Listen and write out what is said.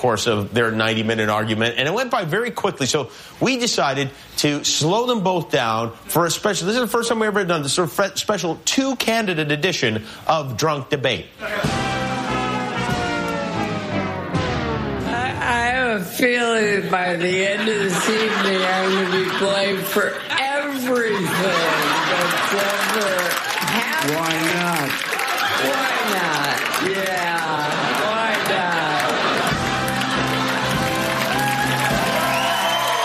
course of their 90-minute argument, and it went by very quickly. So we decided to slow them both down for a special. This is the first time we've ever done this sort of special two-candidate edition of Drunk Debate. I have a feeling that by the end of this evening, I'm going to be blamed for everything that's ever happened. Why not?